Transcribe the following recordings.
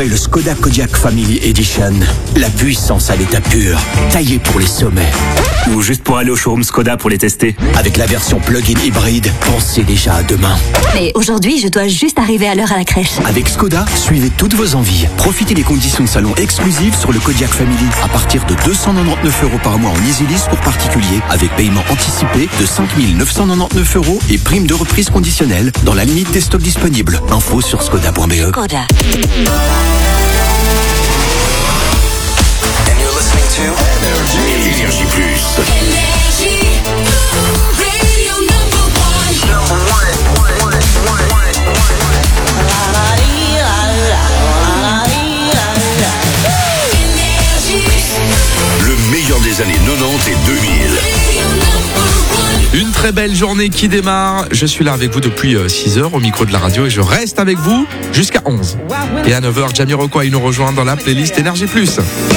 Découvrez le Skoda Kodiaq Family Edition. La puissance à l'état pur, taillée pour les sommets. Ou juste pour aller au showroom Skoda pour les tester. Avec la version plug-in hybride, pensez déjà à demain. Mais aujourd'hui, je dois juste arriver à l'heure à la crèche. Avec Skoda, suivez toutes vos envies. Profitez des conditions de salon exclusives sur le Kodiaq Family à partir de 299 € par mois en easy lease pour particuliers, avec paiement anticipé de 5 999 € et prime de reprise conditionnelle dans la limite des stocks disponibles. Info sur skoda.be. Skoda. And you're listening to Énergie Plus. Radio number Le meilleur des années 90 et 2000. Une très belle journée qui démarre. Je suis là avec vous depuis 6h au micro de la radio et je reste avec vous jusqu'à 11. Et à 9h, Jamiroquai nous rejoint dans la playlist Énergie Plus.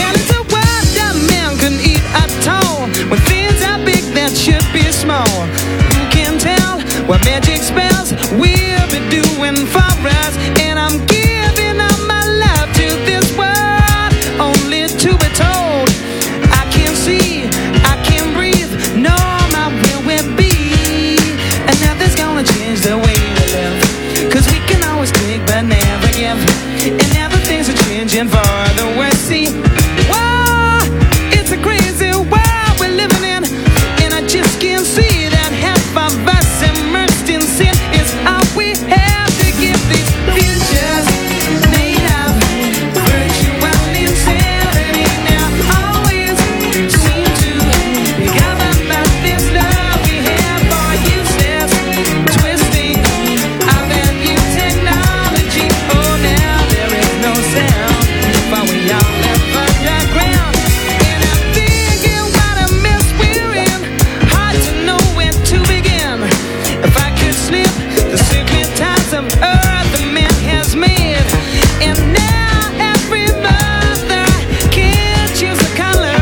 For the West Sea. Whoa, it's a crazy world we're living in, and I just can't see that half of us immersed in sin is all we have to give these futures made of virtual insanity. Now always seem to be governed by this love we have for useless twisting of that new technology. Oh, now there is no sound. But we all live underground, and I'm thinking what a mess we're in. Hard to know where to begin. If I could slip the secret ties of earth the man has made, and now every mother can't choose a color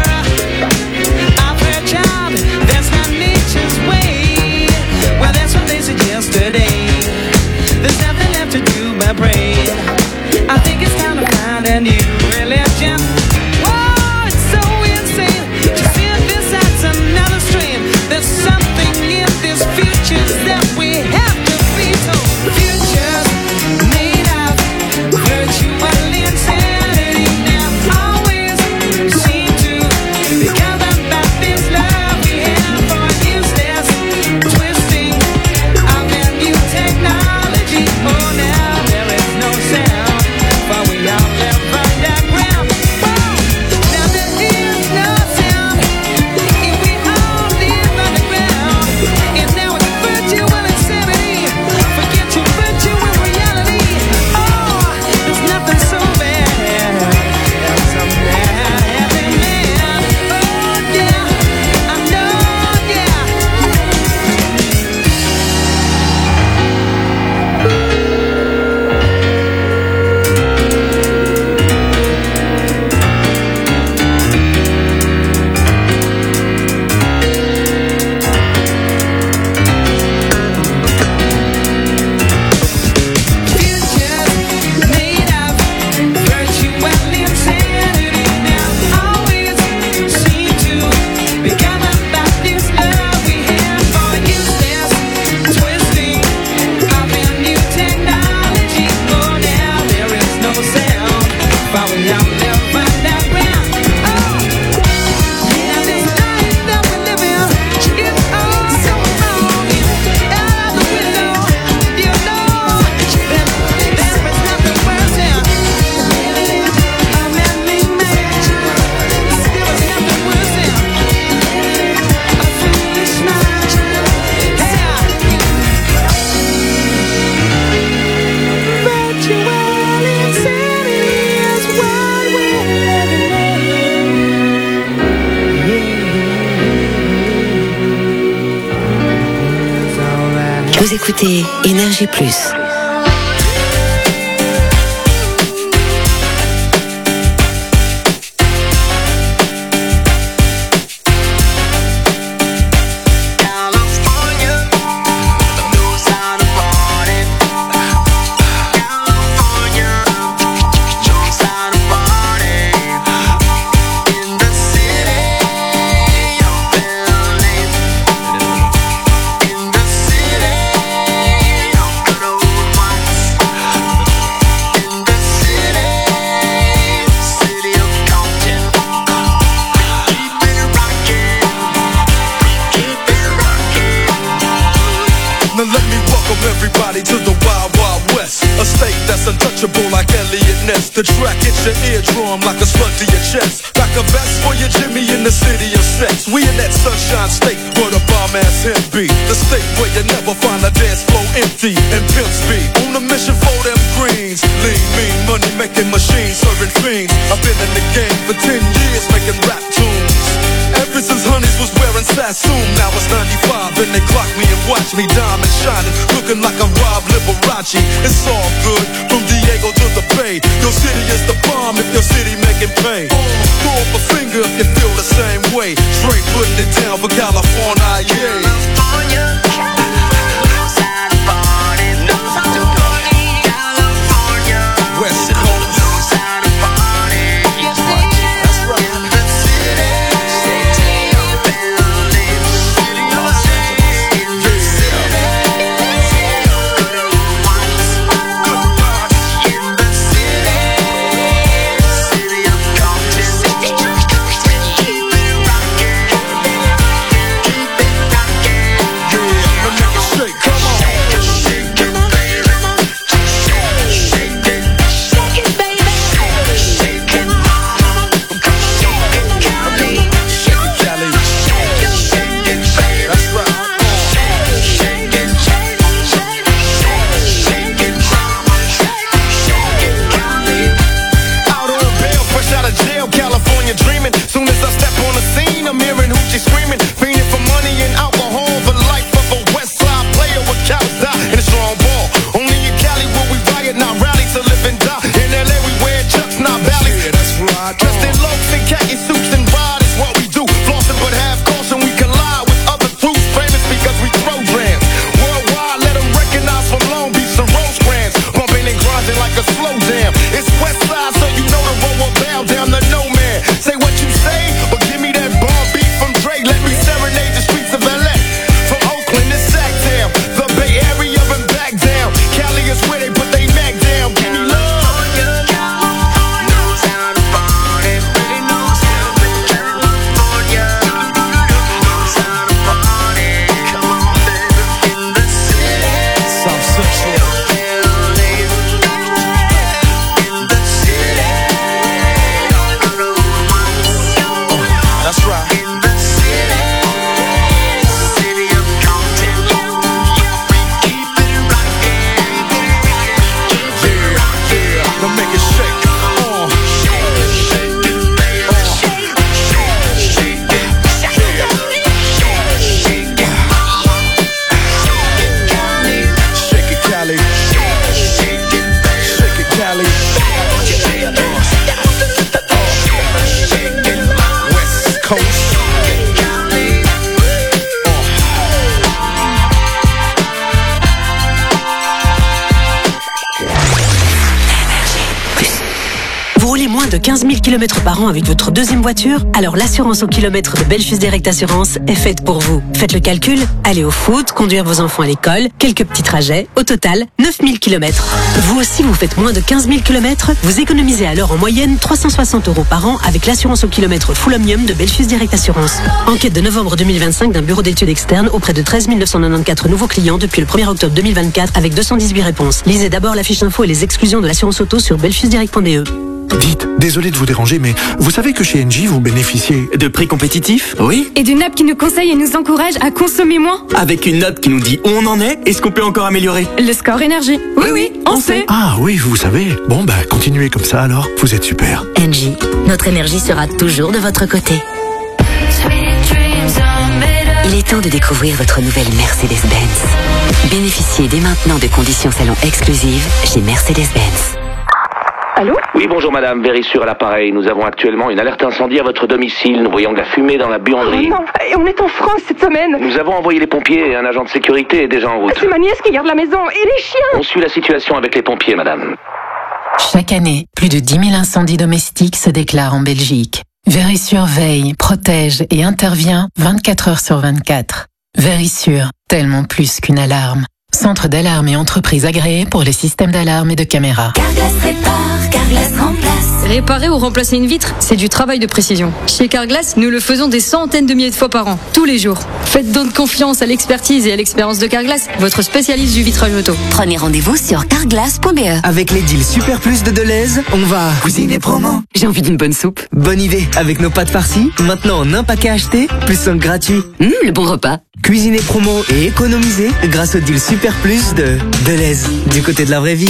of her child. That's not nature's way. Well, that's what they said yesterday. There's nothing left to do but pray. I think it's time to find a new religion. Whoa, it's so insane to synthesize another strain. There's something in this future that we have to be told. Futures made of virtual insanity now always seem to be governed by this love we have for useless twisting of their new technology. Oh, now there is no sound. But we all live underground. Whoa, now there is no sound. If we all live underground, and now it's virtual insanity. Forget your virtual reality. Oh, there's nothing so bad as a mad happy man. Oh yeah, I know, yeah. Futures made of virtual insanity now always seem to be governed by this love we have for useless twisting of their new technology. Oh, now there is no sound, but we all live underground. Oh, yeah, this life that we live in is all so wrong. Out of the window, you know that there is nothing worse than a man-made man. There is nothing worse than a foolish man. Yeah. Virtual insanity is what we're living in. Vous écoutez Énergie Plus. California, everybody to the Wild Wild West. A state that's untouchable like Elliot Ness. The track hits your eardrum like a slug to your chest. Like a vest for your Jimmy in the city of sex. We in that sunshine state where the bomb ass him be. The state where you never find a dance floor empty and pimp speed. On a mission for them greens. Lean, mean, money making machines, serving fiends. I've been in the game for 10 years making rap tunes. Ever since Honeys was wearing Sassoon, now it's 95 and they clock me and watch me diamond shining, looking like a Rob Liberace. It's all good from Diego to the Bay. Your city is the bomb if your city making pay. Throw up a finger if you feel the same way. Straight putting it down for California, yeah. West Coast. de 15 000 km par an avec votre deuxième voiture, alors l'assurance au kilomètre de Belfius Direct Assurance est faite pour vous. Faites le calcul, allez au foot, conduire vos enfants à l'école, quelques petits trajets, au total 9 000 km. Vous aussi, vous faites moins de 15 000 km, vous économisez alors en moyenne 360 € par an avec l'assurance au kilomètre Full Omnium de Belfius Direct Assurance. Enquête de novembre 2025 d'un bureau d'études externe auprès de 13 994 nouveaux clients depuis le 1er octobre 2024 avec 218 réponses. Lisez d'abord la fiche info et les exclusions de l'assurance auto sur belfiusdirect.be. Dites, désolé de vous déranger, mais vous savez que chez Engie, vous bénéficiez de prix compétitifs? Oui. Et d'une app qui nous conseille et nous encourage à consommer moins. Avec une note qui nous dit où on en est et ce qu'on peut encore améliorer. Le score énergie. Oui, on sait. Ah oui, vous savez. Bon, continuez comme ça alors. Vous êtes super. Engie, notre énergie sera toujours de votre côté. Il est temps de découvrir votre nouvelle Mercedes-Benz. Bénéficiez dès maintenant de conditions salon exclusives chez Mercedes-Benz. Allô? Oui, bonjour madame, Vérissure à l'appareil. Nous avons actuellement une alerte incendie à votre domicile. Nous voyons de la fumée dans la buanderie. Oh non, et on est en France cette semaine. Nous avons envoyé les pompiers et un agent de sécurité est déjà en route. C'est ma nièce qui garde la maison et les chiens. On suit la situation avec les pompiers, madame. Chaque année, plus de 10 000 incendies domestiques se déclarent en Belgique. Vérissure veille, protège et intervient 24 heures sur 24. Vérissure, tellement plus qu'une alarme. centre d'alarme et entreprise agréée pour les systèmes d'alarme et de caméra. Carglass répare, Carglass remplace. Réparer ou remplacer une vitre, c'est du travail de précision. Chez Carglass, nous le faisons des centaines de milliers de fois par an, tous les jours. Faites donc confiance à l'expertise et à l'expérience de Carglass, votre spécialiste du vitrage auto. Prenez rendez-vous sur carglass.be. Avec les deals Super Plus de Deleuze, on va cuisiner promo. J'ai envie d'une bonne soupe. Bonne idée. Avec nos pâtes farcies, maintenant en un paquet acheté, plus 5 gratuits. Le bon repas. Cuisiner promo et économiser grâce au deal Super Plus de Deleuze. Du côté de la vraie vie.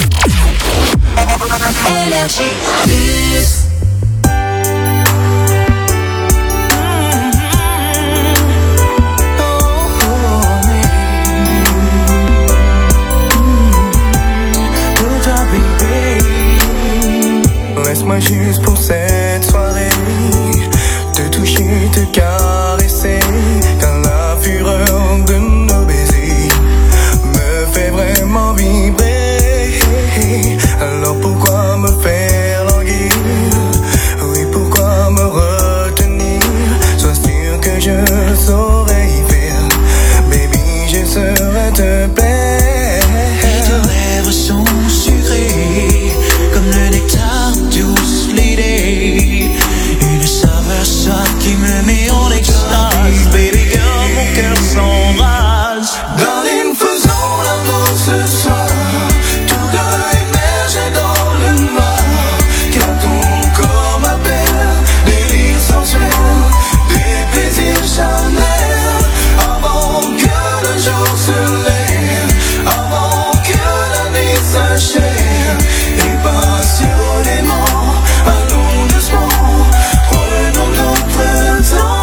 Laisse-moi juste pour cette soirée te toucher, te caresser, car la fureur de nos baisers me fait vraiment vibrer. Alors pourquoi me faire languir? Oui, pourquoi me retenir? Sois sûr que je saurais y faire. Baby, je saurais te plaire. Et tes lèvres sont sucrées comme le nectar douce l'idée. Une saveur suave qui me met en extase. Baby girl, mon cœur s'embrase. Darling, faisons l'amour ce soir, tous deux immergés dans le noir, car ton corps m'appelle, délire sensuel, des plaisirs charnels, avant que le jour se lève, avant que la nuit s'achève, et passionnément, allons doucement, prenons notre temps.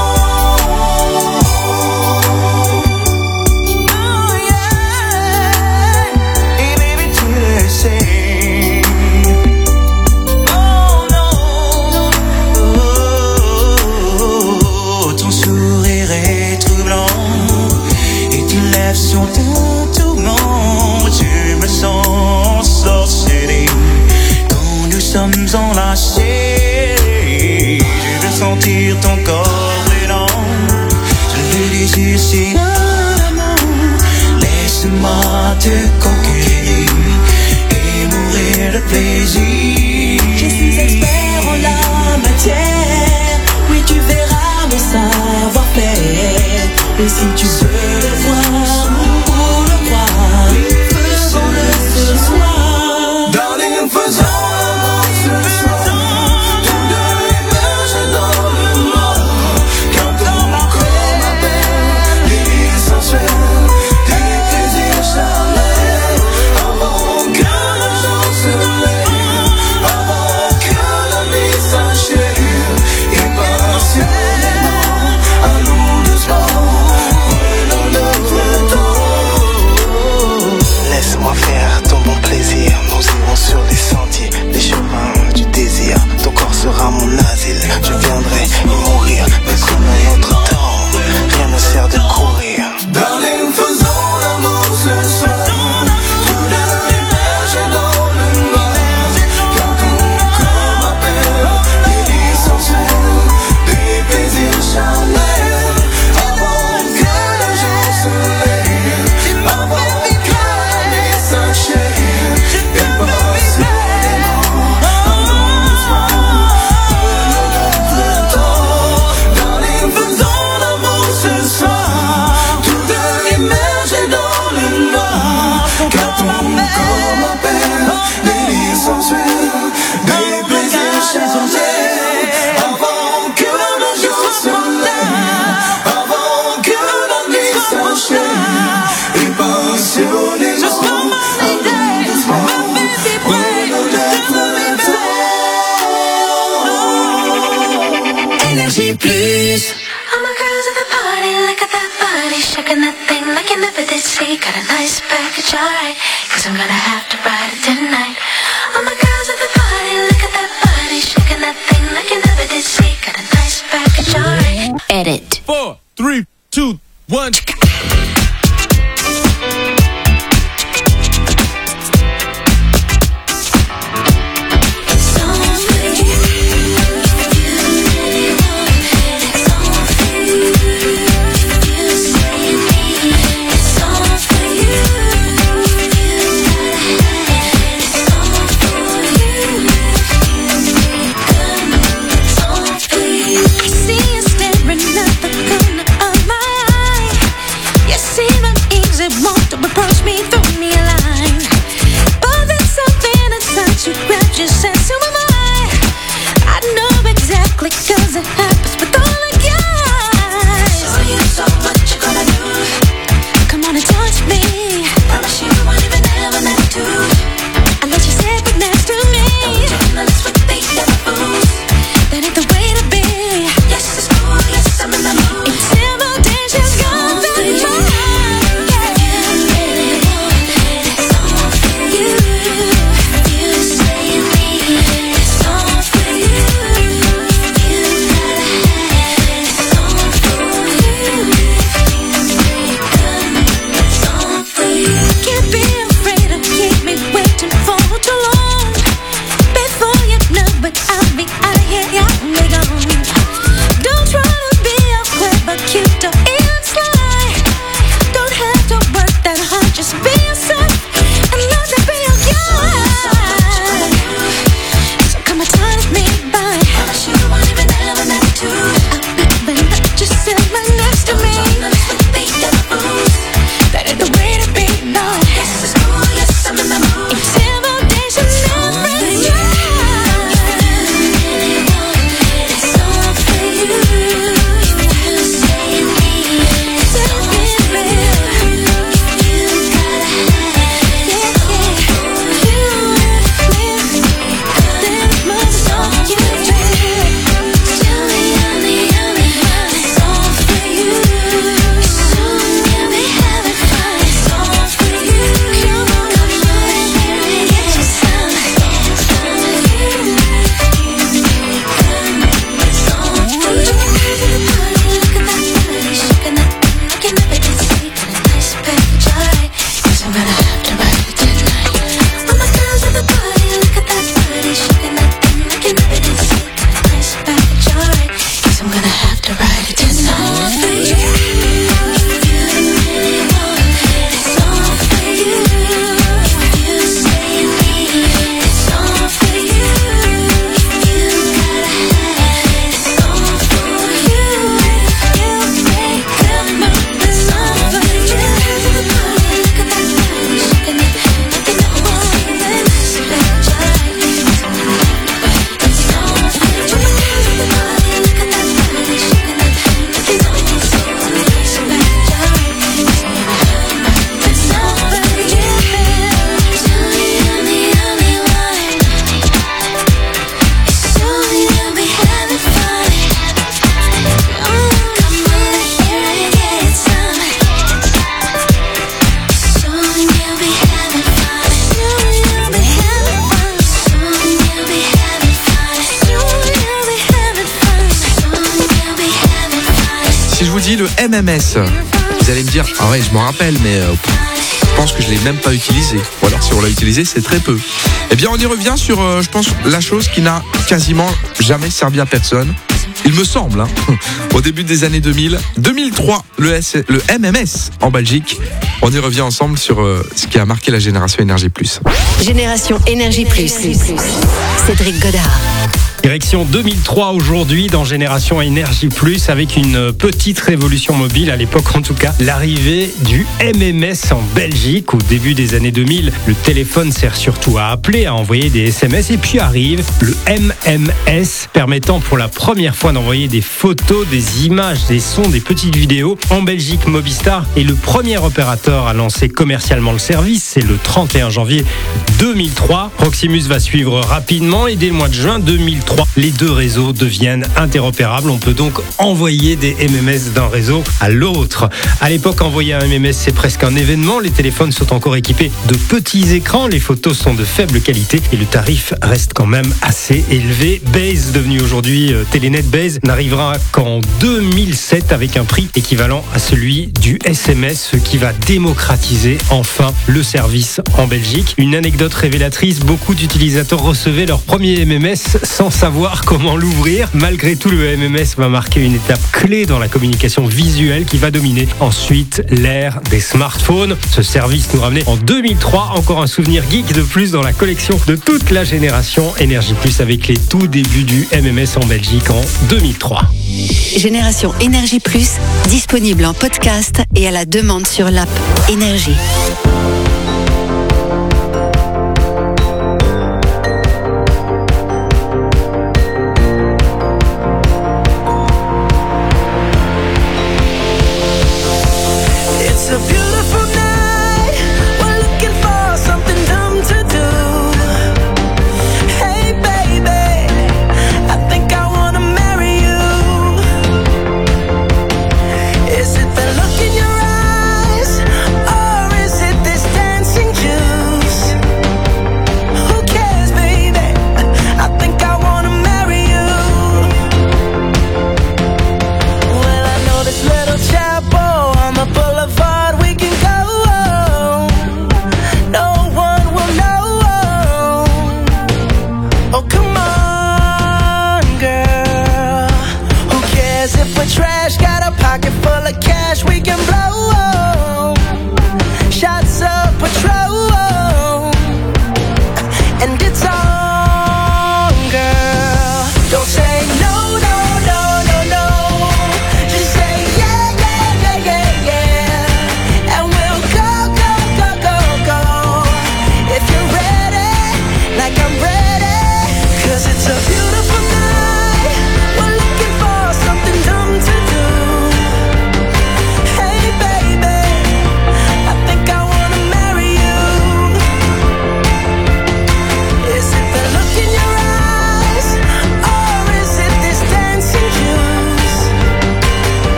Ton sourire est troublant et tes lèvres sont un tourment. Tu me sens sorcelé quand nous sommes enlacés. Je veux sentir ton corps brûlant. Je le désire si ardemment. Laisse-moi te conquérir et mourir de plaisir. Je suis expert en la matière. Oui, tu verras mon savoir-faire. Et si tu veux le voir ou le croire, faisons-le ce soir. Darling, faisons l'amour ce soir, tous deux immergés dans le noir, car ton corps m'appelle, délire sensuel, des plaisirs charnels, avant que le jour se lève, avant que la nuit s'achève, et passionnément, allons doucement, prenons notre temps. Laisse-moi faire ton bon plaisir. Nous irons sur les sentiers, les chemins du désir. Ton corps sera mon asile. Je viendrai y mourir, mais prenons notre temps. Rien ne sert de courir. Darling, faisons l'amour ce soir, tous deux immergés dans le noir, car ton corps m'appelle, délire sensuel, des plaisirs charnels, avant que le jour se lève, avant que la nuit s'achève, et passionnément, allons doucement, prenons notre temps. Darling, faisons l'amour ce soir, tous deux immergés dans le noir, car ton corps m'appelle, délire sensuel, des plaisirs charnels, avant que le jour se lève, avant que la nuit s'achève, et passionnément, allons doucement, prenons notre temps. Énergie plus. All my girls at the party, look at that body, shaking that thing like you never did see. Got a nice package, alright, 'cause I'm gonna have to ride it tonight. All my girls at the party, look at that body, shaking that thing like you never did see. Got a nice package, alright. Edit. 4, 3, 2, 1. It's all for you. le MMS. Vous allez me dire, ah ouais, je m'en rappelle, mais je pense que je l'ai même pas utilisé. Ou alors si on l'a utilisé, c'est très peu. Eh bien, on y revient sur, je pense, la chose qui n'a quasiment jamais servi à personne. Il me semble, au début des années 2000, 2003, le MMS en Belgique. On y revient ensemble sur ce qui a marqué la génération Énergie Plus. Génération Énergie Plus. Cédric Godard. Direction 2003 aujourd'hui dans Génération Énergie Plus avec une petite révolution mobile à l'époque en tout cas. L'arrivée du MMS en Belgique au début des années 2000. Le téléphone sert surtout à appeler, à envoyer des SMS et puis arrive le MMS permettant pour la première fois d'envoyer des photos, des images, des sons, des petites vidéos. En Belgique, Mobistar est le premier opérateur à lancer commercialement le service. C'est le 31 janvier 2003. Proximus va suivre rapidement et dès le mois de juin 2003, les deux réseaux deviennent interopérables. On peut donc envoyer des MMS d'un réseau à l'autre. À l'époque, envoyer un MMS, c'est presque un événement. Les téléphones sont encore équipés de petits écrans. Les photos sont de faible qualité et le tarif reste quand même assez élevé. Base, devenu aujourd'hui Telenet Base, n'arrivera qu'en 2007 avec un prix équivalent à celui du SMS, ce qui va démocratiser enfin le service en Belgique. Une anecdote révélatrice, beaucoup d'utilisateurs recevaient leur premier MMS sans savoir comment l'ouvrir. Malgré tout, le MMS va marquer une étape clé dans la communication visuelle qui va dominer ensuite l'ère des smartphones. Ce service nous ramenait en 2003, encore un souvenir geek de plus dans la collection de toute la génération Énergie Plus avec les tout débuts du MMS en Belgique en 2003. Génération Énergie Plus, disponible en podcast et à la demande sur l'app Énergie. Is it the look in your eyes, or is it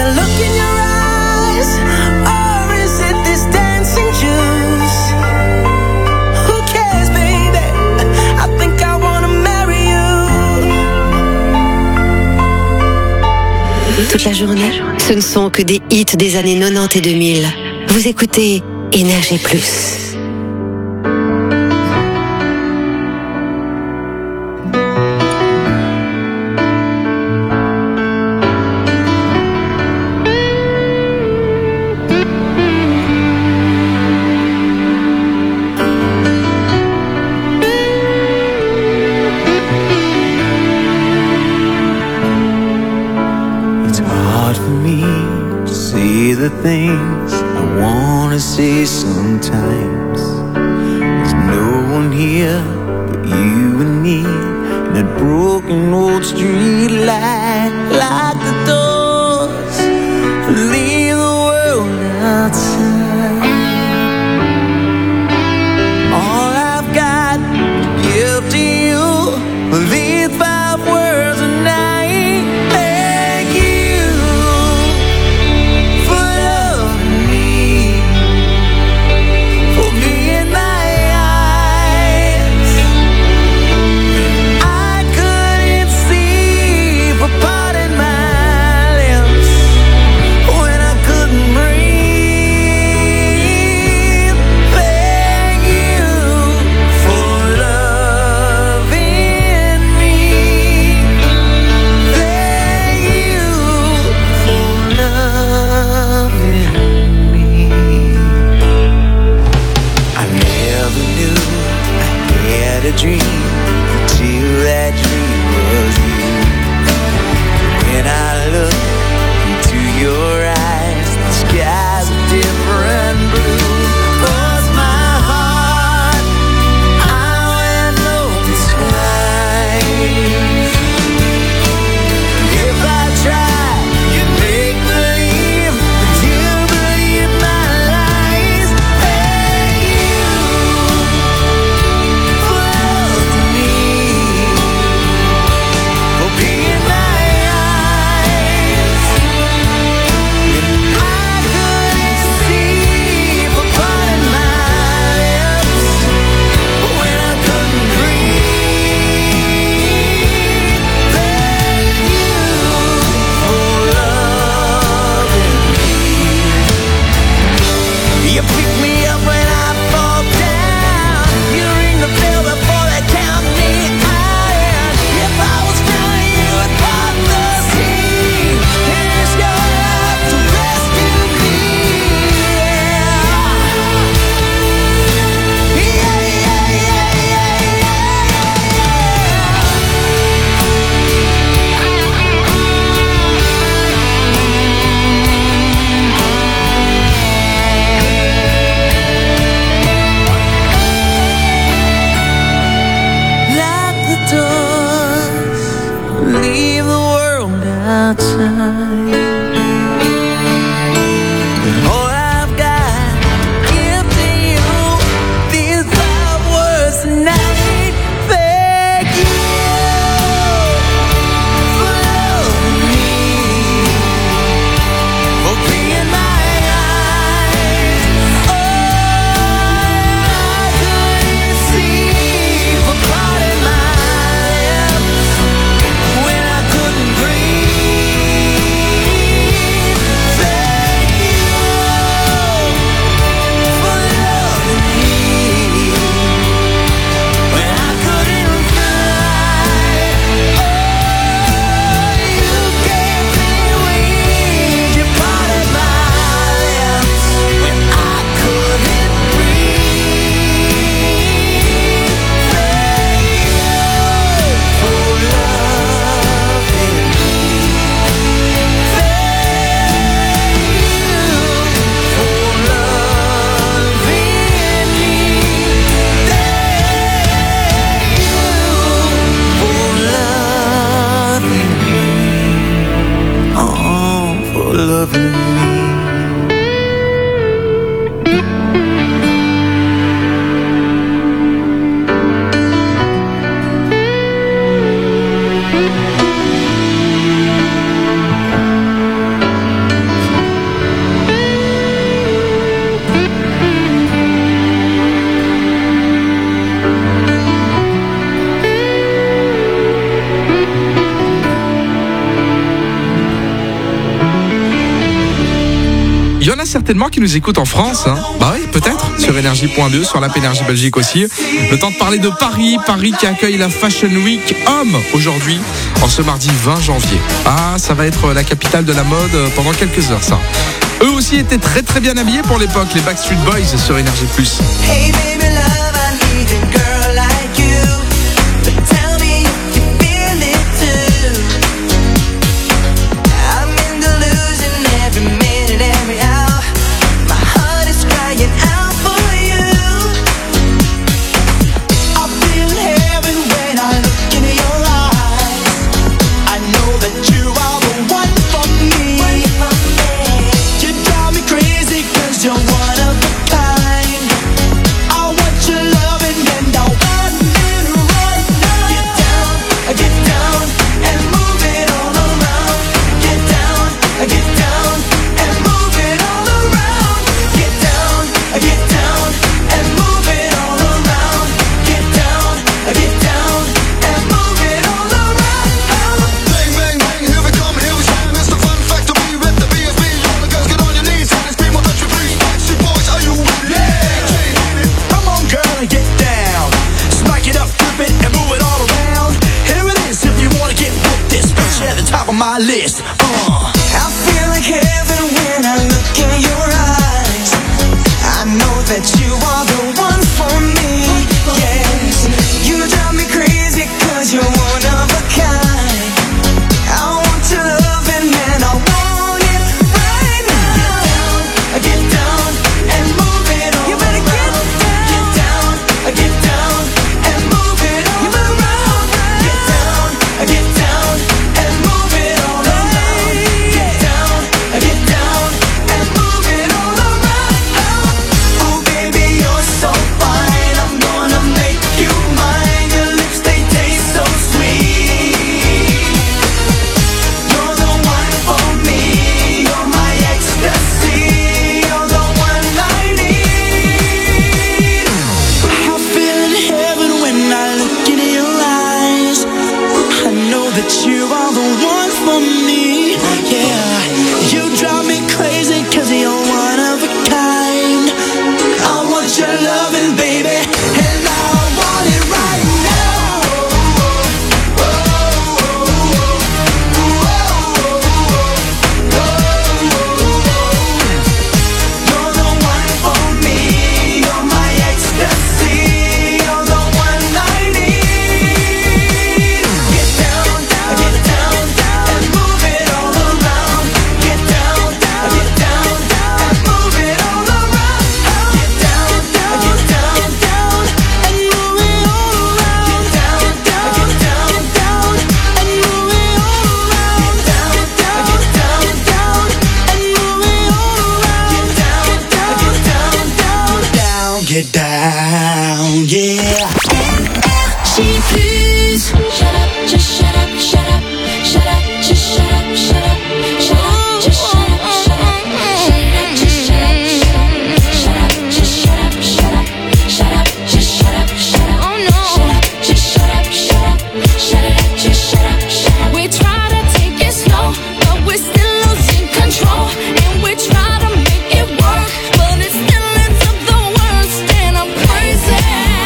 the look in your eyes, or is it this dancing juice? Who cares, baby? I think I wanna marry you. Toute la journée, ce ne sont que des hits des années 90 et 2000. Vous écoutez Énergie Plus. The things I wanna say sometimes. There's no one here but you and me, in that broken old street light. Lock the doors, leave the world outside. All I've got to give to you are these 5 words a night. Dream until that dream was you. When I look into your eyes, the sky's a different blue. 'Cause my heart, I went open wide. If I tried, you'd make believe, but you believe my lies. Hey, you. You pick me up when I fall down. You ring the bell before they count me out. If I was drowning, you would part the sea. And it's your love to rescue me. Lock the doors, leave the world outside. All I've got, give to you these 5 words tonight. Thank you for loving me, for being my eyes. Oh, I couldn't see for parting my lips when I couldn't breathe. a certainement qui nous écoutent en France. Hein. Bah oui, peut-être. Sur Énergie.2, sur l'app Énergie Belgique aussi. Le temps de parler de Paris. Paris qui accueille la Fashion Week Homme aujourd'hui, en ce mardi 20 janvier. Ah, ça va être la capitale de la mode pendant quelques heures, ça. Eux aussi étaient très très bien habillés pour l'époque, les Backstreet Boys sur Énergie+. Hey baby love, I need a girl like you. But tell me if you feel it too. I'm in delusion every minute, every hour. My heart is crying out for you. I feel heaven when I look into your eyes. I know that you are the one for me. You drive me crazy 'cause you're one of a kind. I want your loving and I want it right now. Get down and move it all around. Get down and move it all around. Get down and move it all around. Get down and move it all around. Bang, bang, bang, here we come, here we stand. It's the Fun Factory with the BSB. All the girls get on your knees and scream, "Won't you please?" Backstreet Boys, are you ready? Yeah. Come on, girl, and get down. Smack it up, flip it, and move it all around. Here it is, if you wanna get with this, put you at the top of my list. I feel like heaven when I look in your eyes. I know that you are the one for me. Yes, you drive me crazy 'cause you're one of a kind. I want your loving and I want it right now. Get down and move it all around. You better get down and move it all around. Get down and move it all around. Get down and move it all around. Oh baby, you're so fine. I'm gonna make you mine. Your lips, they taste so sweet. You're the one for me. You're my ecstasy. You're the one I need. I feel in heaven when I look into your eyes. I know that you are the one for me. Yeah, you drive me crazy 'cause you're one of a kind. I want your loving, baby, and I want it right now. You're the one for me. You're my ecstasy. You're the one I need. Get down and move it all around. Get down and move it all around. Get down and move it all around. Get down, yeah. She please. Shut up, just shut up, shut up, shut up, just shut up, shut up, shut up, just shut up, shut up, shut up, just shut up, shut up, just shut up, shut up, shut up, just shut up, shut up, oh no, shut up, just shut up, shut up, shut it up, just shut up, shut up. We try to take it slow, but we're still losing control, and we try to make it work, but it still ends up the worst, and I'm crazy.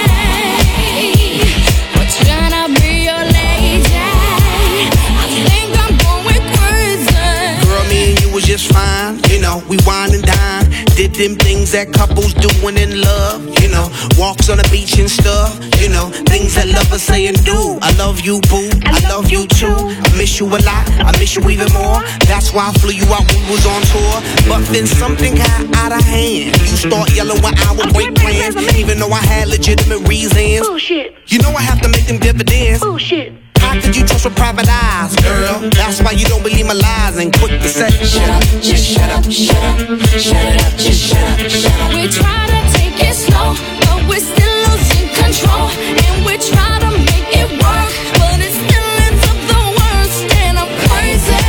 We're trying to be your lady. I think I'm going crazy. Girl, me and you was just fine. You know, we wine and dine. Did them things that couples do when in love. You know, walks on the beach and stuff. You know, things that lovers say and do. I love you, boo. I love you too. I miss you a lot. I miss you even more. That's why I flew you out when we was on tour. But then something got out of hand. You start yelling when I would break plans, even though I had legitimate reasons. Bullshit. You know I have to make them dividends. Bullshit. How could you trust with private eyes, girl? That's why you don't believe my lies and quick to say, shut up, just shut up, shut up, shut it up, just shut up, shut up. We try to take it slow, but we're still losing control, and we try to make it work, but it still ends up the worst, and I'm crazy.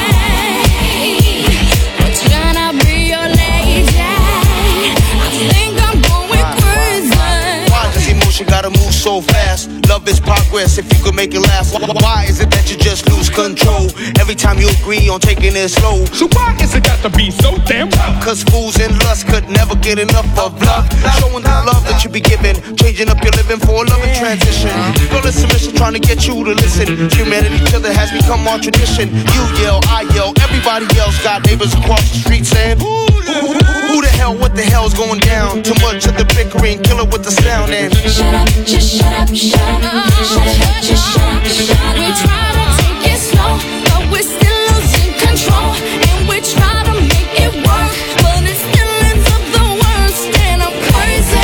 We're trying to be your lady. I think I'm going crazy. Why does emotion gotta move so fast? Love is progress if you could make it last. Why is it that you just just lose control. Every time you agree on taking it slow. So why is it got to be so damn tough? Cause fools and lust could never get enough of love. Showing the love that you be giving. Changing up your living for a loving transition. Girl, it's submission trying to get you to listen. Humanity together has become our tradition. You yell, I yell, everybody else got neighbors across the street saying, who the hell, what the hell's going down? Too much of the bickering, kill it with the sound and shut up, just shut up, shut up, shut up, just shut up, shut up. We try to take it slow, but we're still losing control. And we try to make it work, but it still ends up the worst. And I'm crazy,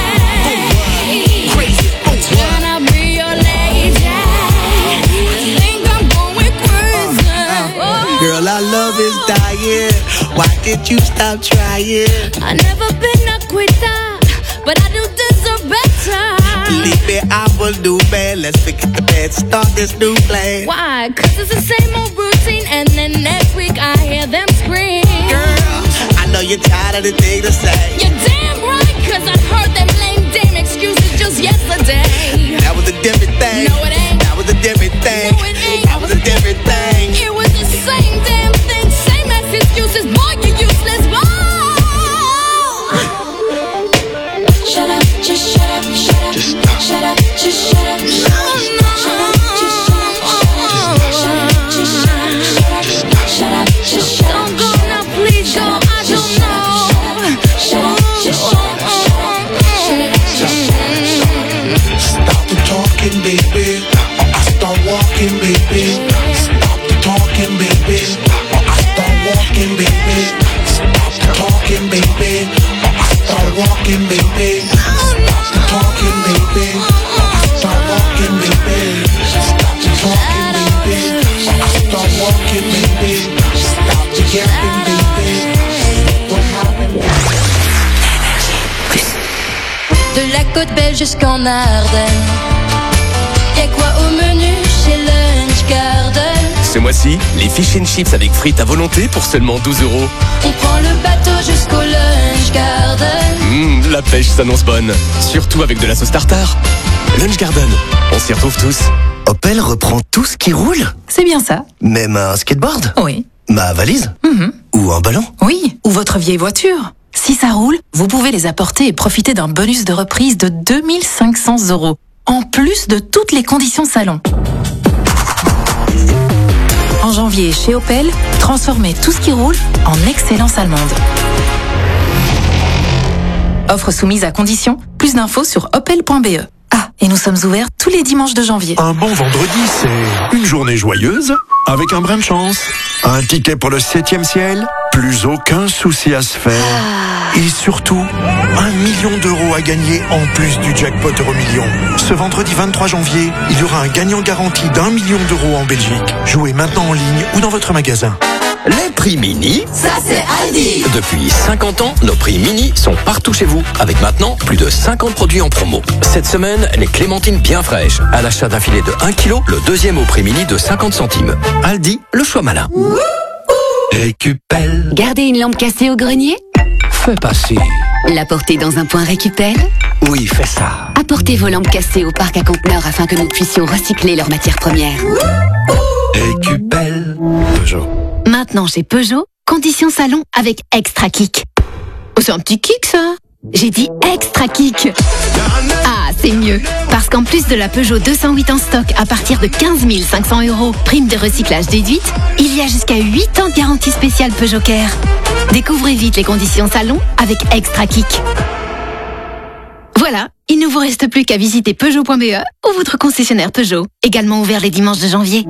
I'm trying to be your lady. I think I'm going crazy. girl, our love is dying. Why did you stop trying? I never been a quitter, but I do deserve better. Believe me, I will do bad. Let's forget the bad, start this new plan. Why? Cause it's the same old routine, and then next week I hear them scream. Girl, I know you're tired of the thing to say. You're damn right, cause I heard them lame damn excuses just yesterday. That was a different thing. No, it ain't. That was a different thing. No, it ain't. That was a different thing. It was the same damn thing, same as excuses. Boy, you useless. Boy. Shut up, just shut up, shut up. Just stop. Shut up, just shut up, shut up. Shut up, just shut up, shut up. Just shut up, just shut up. Shut up, just shut up. Don't go now, please go. I don't know. Shut up, just shut up, shut up. Stop the talking, baby, or I start walking, baby. Stop the talking, baby, or I start walking, baby. Stop the talking, baby, or I start walking, baby. Stop the talking, baby, or I start walking, baby. Stop the talking, baby, or I start walking, baby. Stop the yapping, baby. What happened? De la côte belge jusqu'en Ardennes. Y'a quoi au menu chez Lunch Garden? Ce mois-ci, les fish and chips avec frites à volonté pour seulement 12 €. On prend le bateau jusqu'au Lunch Garden. La pêche s'annonce bonne. Surtout avec de la sauce tartare. Lunch Garden, on s'y retrouve tous. Opel reprend tout ce qui roule? C'est bien ça. Même un skateboard? Oui. Ma valise? Ou un ballon? Oui, ou votre vieille voiture. Si ça roule, vous pouvez les apporter et profiter d'un bonus de reprise de 2500 €, en plus de toutes les conditions salon. En janvier, chez Opel, transformez tout ce qui roule en excellence allemande. Offre soumise à condition. Plus d'infos sur opel.be. Ah, et nous sommes ouverts tous les dimanches de janvier. Un bon vendredi, c'est une journée joyeuse avec un brin de chance. Un ticket pour le 7e ciel, plus aucun souci à se faire. Et surtout, 1 million d'euros à gagner en plus du jackpot Euromillion. Ce vendredi 23 janvier, il y aura un gagnant garanti d'1 million d'euros en Belgique. Jouez maintenant en ligne ou dans votre magasin. Les prix mini, Ça c'est Aldi. depuis 50 ans, nos prix mini sont partout chez vous, avec maintenant plus de 50 produits en promo. Cette semaine, les clémentines bien fraîches. À l'achat d'un filet de 1 kg, le deuxième au prix mini de 50 centimes. Aldi, le choix malin. Récupelle. Gardez une lampe cassée au grenier? Fais passer. La porter dans un point récupère? Oui, fais ça. Apportez vos lampes cassées au parc à conteneurs afin que nous puissions recycler leurs matières premières. Récupelle. Peugeot. Maintenant chez Peugeot, conditions salon avec Extra Kick. Oh, c'est un petit kick ça? J'ai dit Extra Kick. Ah, c'est mieux. Parce qu'en plus de la Peugeot 208 en stock à partir de 15 500 €, prime de recyclage déduite, il y a jusqu'à 8 ans de garantie spéciale Peugeot Care. Découvrez vite les conditions salon avec Extra Kick. Voilà, il ne vous reste plus qu'à visiter Peugeot.be ou votre concessionnaire Peugeot, également ouvert les dimanches de janvier.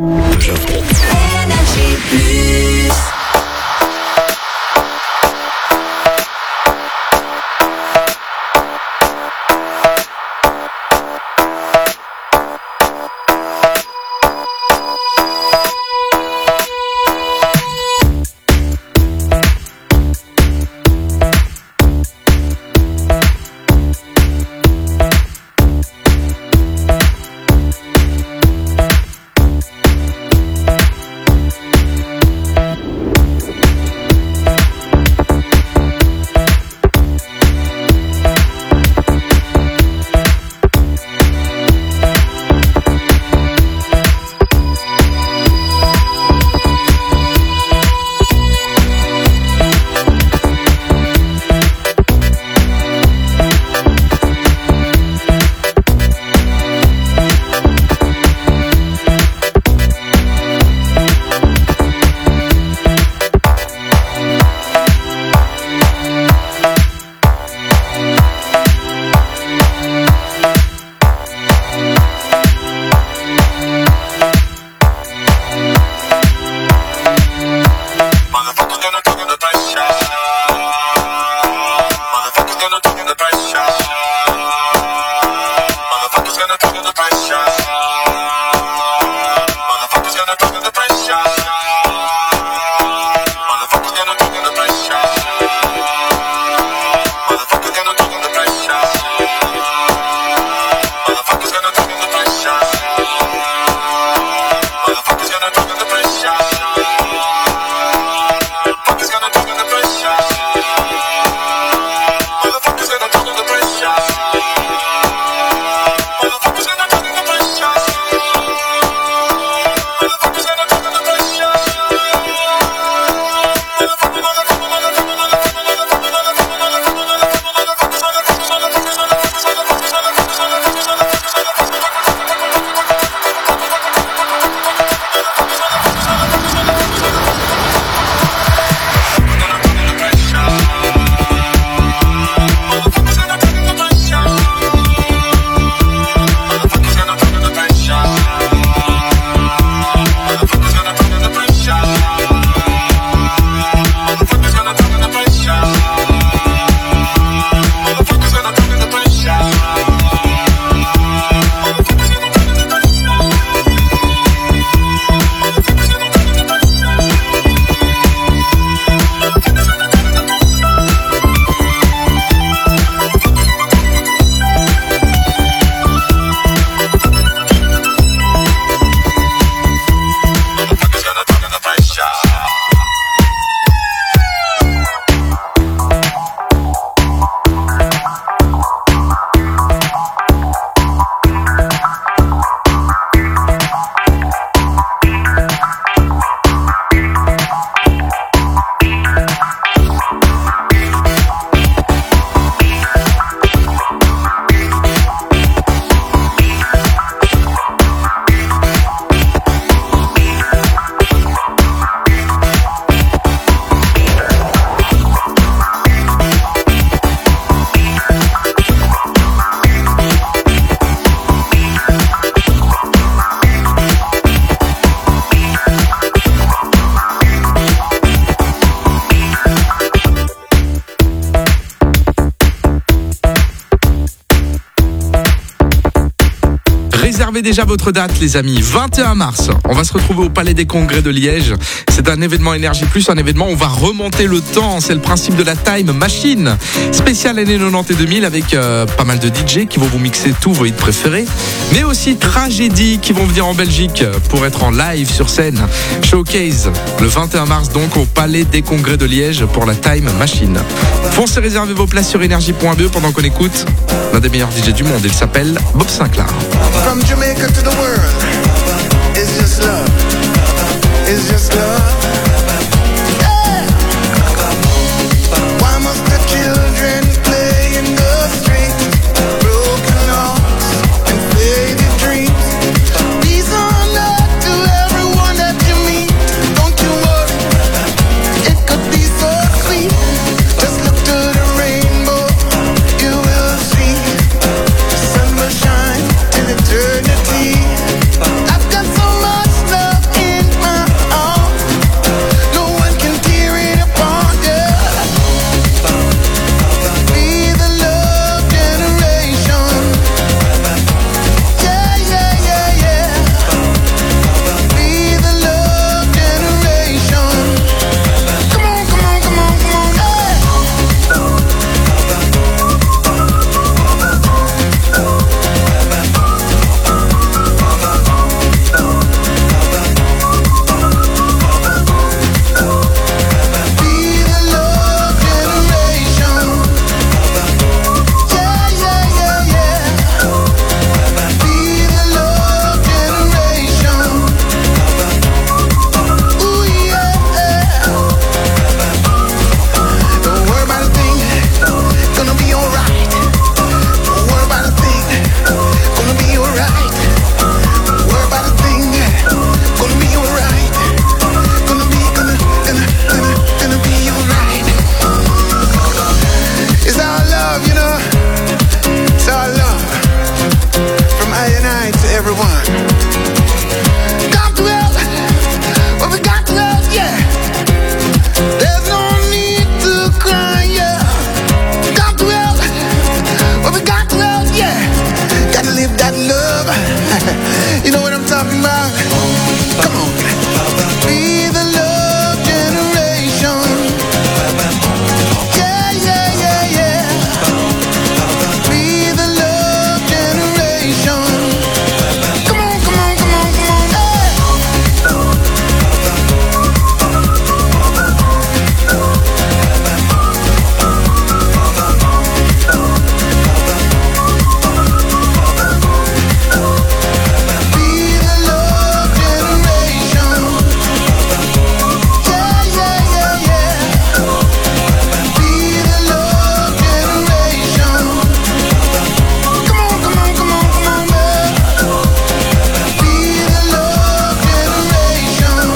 Réservez déjà votre date, les amis. 21 mars, on va se retrouver au Palais des Congrès de Liège. C'est un événement Énergie Plus, un événement où on va remonter le temps. C'est le principe de la Time Machine. Spécial années 90 et 2000 avec pas mal de DJ qui vont vous mixer tous vos hits préférés. Mais aussi Tragédie qui vont venir en Belgique pour être en live sur scène. Showcase le 21 mars donc au Palais des Congrès de Liège pour la Time Machine. Foncez réserver vos places sur énergie.be pendant qu'on écoute l'un des meilleurs DJ du monde. Il s'appelle Bob Sinclair. From Jamaica to the world, it's just love, it's just love. Yeah. Why must the children play in the street? Broken hearts and faded dreams. These are not to everyone that you meet. Don't you worry, it could be so sweet. Just look to the rainbow, you will see. The sun will shine till eternity. I've got so much love in my arms, no one can tear it apart, yeah. Be the love generation. Yeah, yeah, yeah, yeah. Be the love generation. Come on, come on, come on, come on, hey. Be the love generation. Yeah, yeah, yeah, yeah. Be the love generation. Ooh, yeah. Don't worry about a thing, gonna be alright. Don't worry about a thing, gonna be alright. Don't worry about a thing, gonna be alright. Gonna be alright. It's our love, you know. It's our love. From I and I to everyone. Got to help, but we got to help, yeah. There's no need to cry, yeah. Got to help, but we got to help, yeah. Gotta live that love. You know what I'm talking about? Come on. Be the love generation. Yeah, yeah, yeah, yeah. Be the love generation. Come on, come on, come on, come on, hey. Be the love generation. Yeah, yeah, yeah, yeah. Be the love generation. Come on, come on, come on, come on, man. Be the love generation.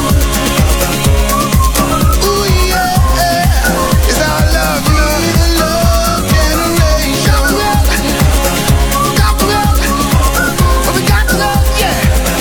Ooh, yeah. It's our love, you know. Be the love generation. Got to help, but we got to love, yeah.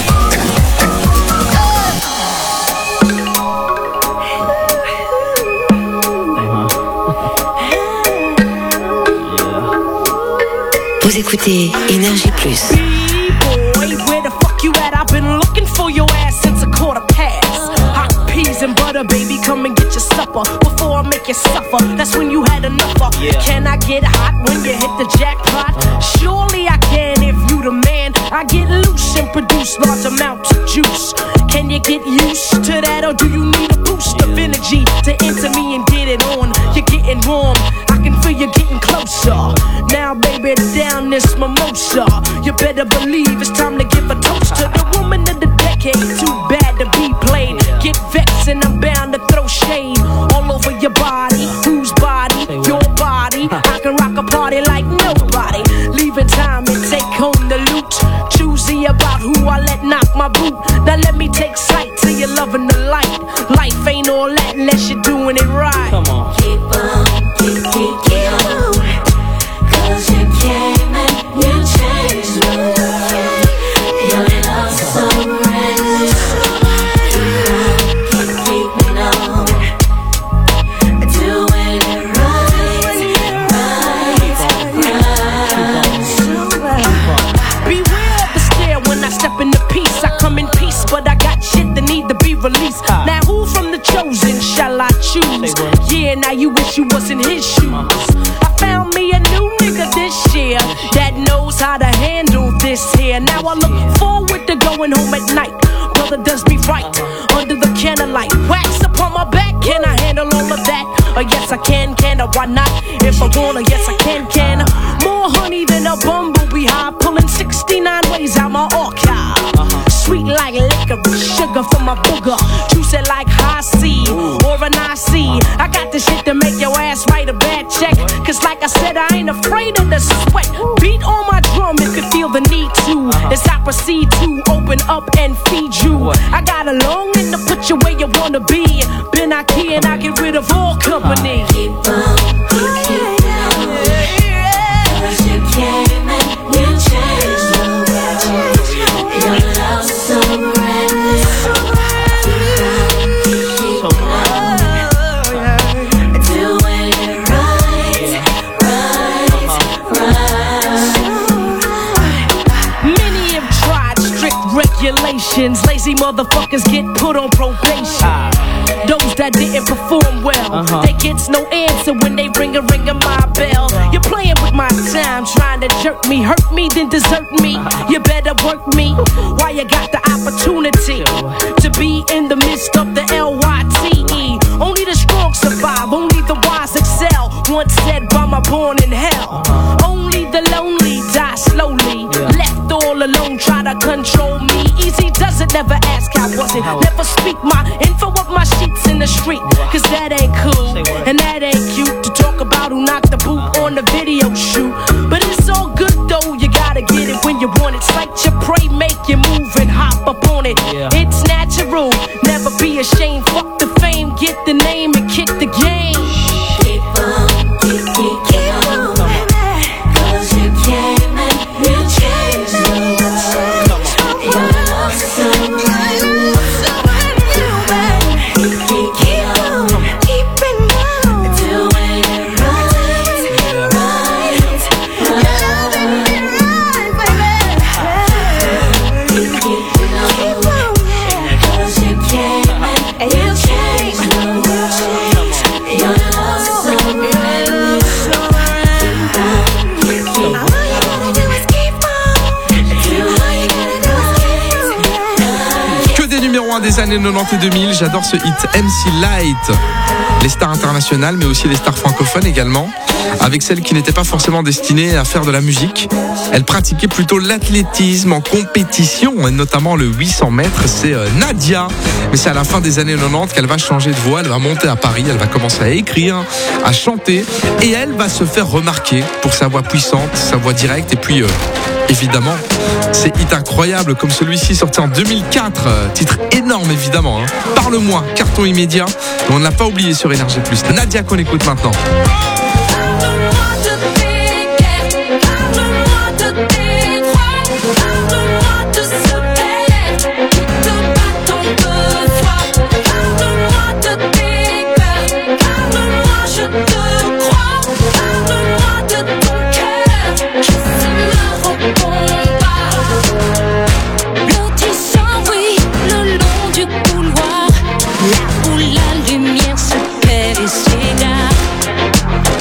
Vous écoutez Énergie Plus. B-boy, where the fuck you at? I've been looking for your ass since a quarter past. Hot peas and butter, baby, come and get your supper before I make you suffer. That's when you had enough of. Can I get hot when you hit the jackpot? Surely I can if you the man. I get loose and produce large amounts of juice. Can you get used to that, or do you need a boost of energy to enter me and get it on? You're getting warm, I can feel you getting closer. Now, baby, down this mimosa. You better believe it's time to give a toast to the woman of the decade. Too bad to be played. Get vexed and I'm bound to throw shade all over your body. Whose body? Your body. I can rock a party like nobody. Leaving time and take home the loot. Choosy about who I let knock my boot. Now let me take sight till you're loving the light. Life ain't all that unless you're doing it right. Come on. Keep on, keep on. 'Cause you came and you changed my life. Your love so reckless. Keep me chosen shall I choose? Yeah, now you wish you was in his shoes. I found me a new nigga this year that knows how to handle this here. Now I look forward to going home at night. Brother does me right under the candlelight. Wax upon my back, can I handle all of that? Yes I can I? Why not? If I wanna, yes I can I? More honey than a bumblebee hive, pulling 69 ways out my archive. Sweet like licorice, sugar from my booger, juicy like high C or an IC. I got the shit to make your ass write a bad check. Cause like I said, I ain't afraid of the sweat. Beat on my drum if you feel the need to. As I proceed to open up and feed you. I got a longing to put you where you wanna be. Been out here and I get rid of all company. Keep on, keep down. Cause you came and you changed the world. Your love's so brand new. Keep on doing it right. Many have tried strict regulations. Lazy motherfuckers get put on probation. Those that didn't perform well, they gets no answer when they ring a my bell. You're playing with my time, trying to jerk me, hurt me, then desert me. You better work me while you got the opportunity to be in the midst of the LYTE. Only the strong survive, only the wise excel. Once said by my born in hell. Only the lonely die slowly. Left all alone, try to control me. Easy does it, never ask how was it. Never speak my info of my sheets in the street. Cause that ain't cool, and that ain't cute. To talk about who knocked the boot on the video shoot. But it's all good though, you gotta get it when you want it. Sight your prey, make you move and hop up on it. It's natural, never be ashamed. Fuck the fame, get the name and kick the game. Keep on, keep on, cause you came and you changed the world. Your love's so brand new. Keep on, keeping on, doing it right, loving it right, baby. Keep on, cause you came and you changed the world. Your love's so brand new. All you gotta do is keep on, all you gotta do is keep on. Que des numéros 1 des années 90 et 2000, j'adore ce hit MC Light. Les stars internationales, mais aussi les stars francophones également, avec celles qui n'étaient pas forcément destinées à faire de la musique. Elles pratiquaient plutôt l'athlétisme en compétition, et notamment le 800 mètres. C'est Nadia, mais c'est à la fin des années 90 qu'elle va changer de voix, elle va monter à Paris, elle va commencer à écrire, à chanter, et elle va se faire remarquer pour sa voix puissante, sa voix directe, et puis évidemment, ces hits incroyables comme celui-ci sorti en 2004, titre énorme évidemment, hein. Parle-moi, carton immédiat, et on ne l'a pas oublié sur Énergie Plus. Nadia qu'on écoute maintenant. Là où la lumière se perd et s'égare.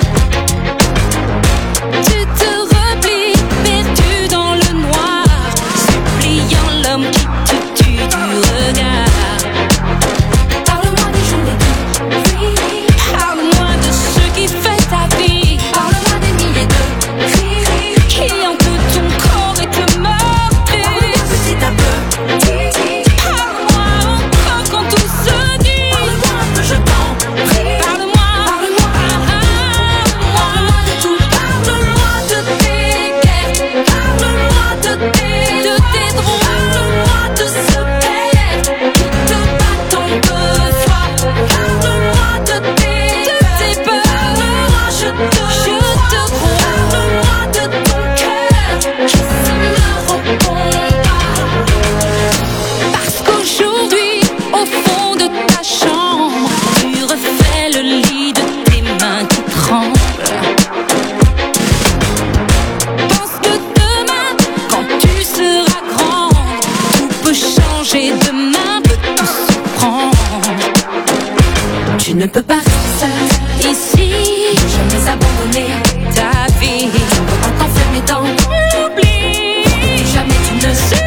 tu ne peux pas rester seul ici. Ne jamais abandonner ta vie. Tu ne peux pas t'enfermer dans l'oubli. Jamais tu ne sais.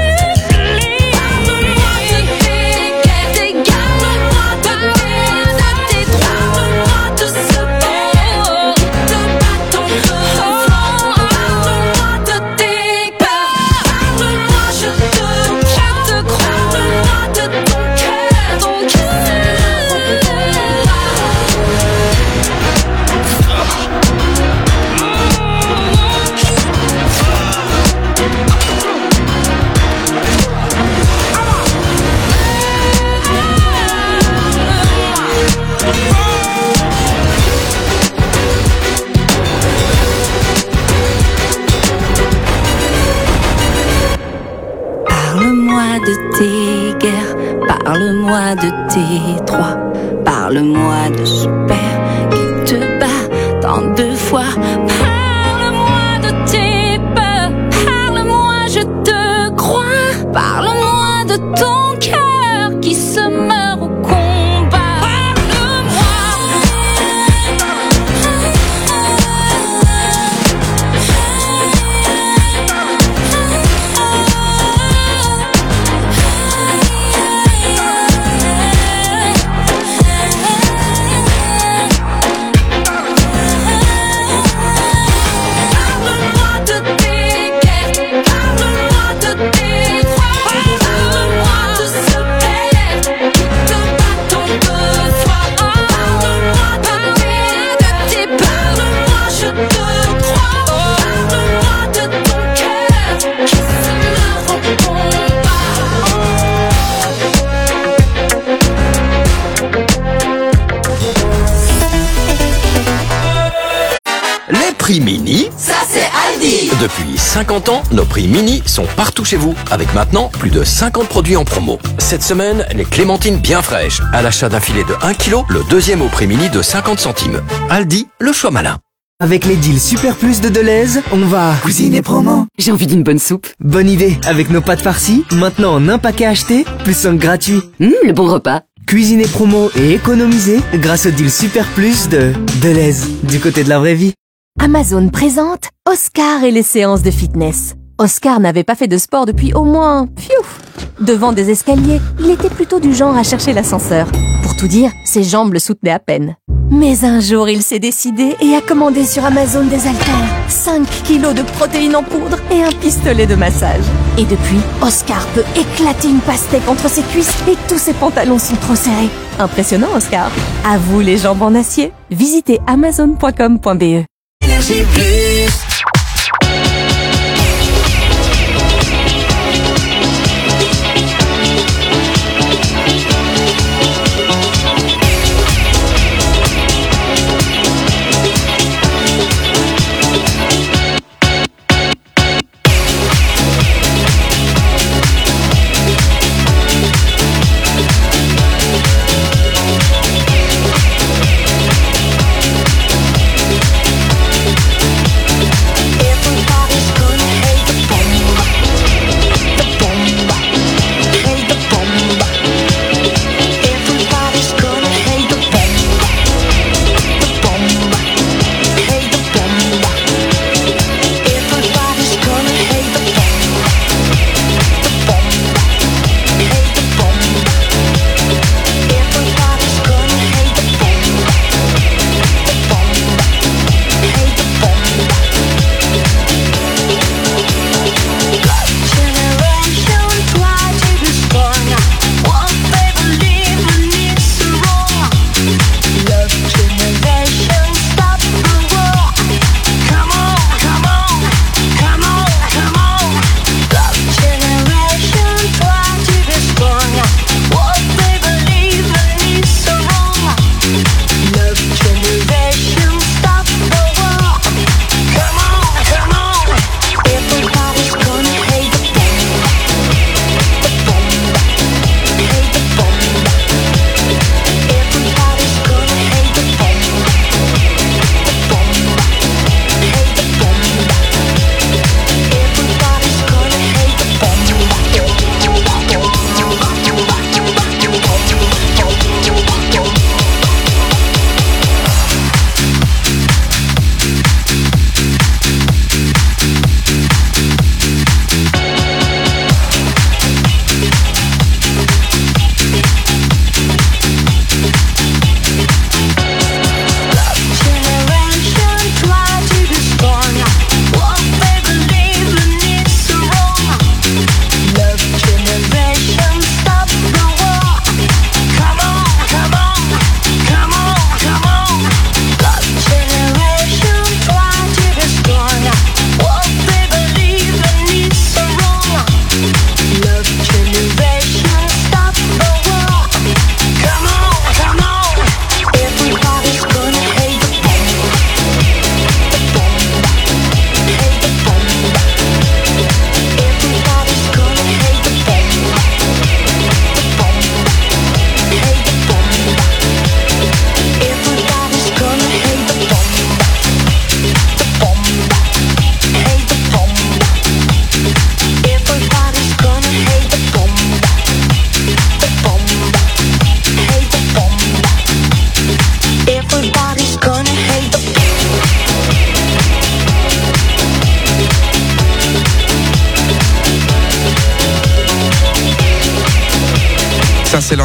Parle-moi de tes guerres, parle-moi de tes droits, parle-moi de ce père qui te bat tant de fois. Parle-moi de tes peurs, parle-moi, je te crois. Parle-moi de ton cœur qui se meurt au combat. Prix Mini, ça c'est Aldi. Depuis 50 ans, nos prix Mini sont partout chez vous, avec maintenant plus de 50 produits en promo. Cette semaine, les clémentines bien fraîches. À l'achat d'un filet de 1 kg, le deuxième au prix Mini de 50 centimes. Aldi, le choix malin. Avec les deals Super Plus de Deleuze, on va cuisiner promo. J'ai envie d'une bonne soupe. Bonne idée, avec nos pâtes farcies, maintenant en un paquet acheté, plus 5 gratuits. Le bon repas. Cuisiner promo et économiser grâce au deal Super Plus de Deleuze, du côté de la vraie vie. Amazon présente Oscar et les séances de fitness. Oscar n'avait pas fait de sport depuis au moins... Devant des escaliers, il était plutôt du genre à chercher l'ascenseur. Pour tout dire, ses jambes le soutenaient à peine. Mais un jour, il s'est décidé et a commandé sur Amazon des haltères, 5 kilos de protéines en poudre et un pistolet de massage. Et depuis, Oscar peut éclater une pastèque entre ses cuisses et tous ses pantalons sont trop serrés. Impressionnant, Oscar. À vous les jambes en acier. Visitez amazon.com.be. Énergie Plus.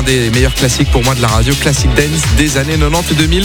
des meilleurs classiques pour moi de la radio, classic dance des années 90 et 2000.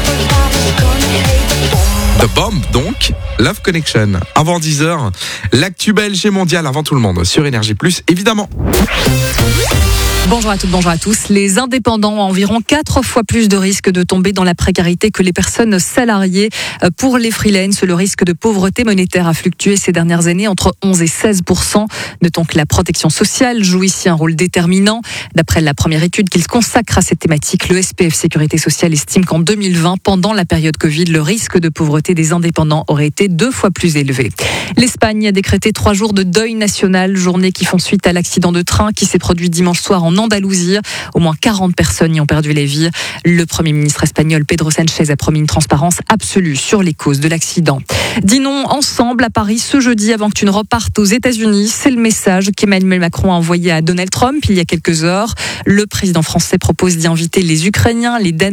The Bomb donc, Love Connection. Avant 10h, l'actu belge et mondial avant tout le monde sur Énergie Plus, évidemment. Bonjour à toutes, bonjour à tous. Les indépendants ont environ 4 fois plus de risques de tomber dans la précarité que les personnes salariées. Pour les freelance, le risque de pauvreté monétaire a fluctué ces dernières années entre 11 et 16%. Notons que la protection sociale joue ici un rôle déterminant. D'après la première étude qu'il consacre à cette thématique, le SPF Sécurité Sociale estime qu'en 2020, pendant la période Covid, le risque de pauvreté des indépendants aurait été 2 fois plus élevé. L'Espagne a décrété 3 jours de deuil national, journée qui font suite à l'accident de train qui s'est produit dimanche soir en Andalousie. Au moins 40 personnes y ont perdu la vie. Le Premier ministre espagnol Pedro Sánchez a promis une transparence absolue sur les causes de l'accident. Dînons ensemble à Paris ce jeudi avant que tu ne repartes aux États-Unis. C'est le message qu'Emmanuel Macron a envoyé à Donald Trump il y a quelques heures. Le président français propose d'y inviter les Ukrainiens, les Danois,